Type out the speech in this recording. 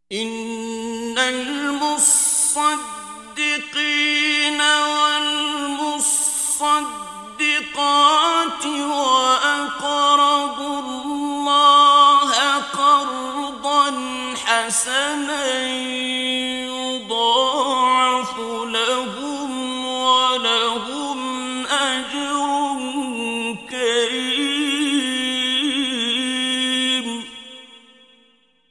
إن المصدقين والمصدقات وأقرضوا الله قرضا حسنا يضاعف لهم ولهم أجر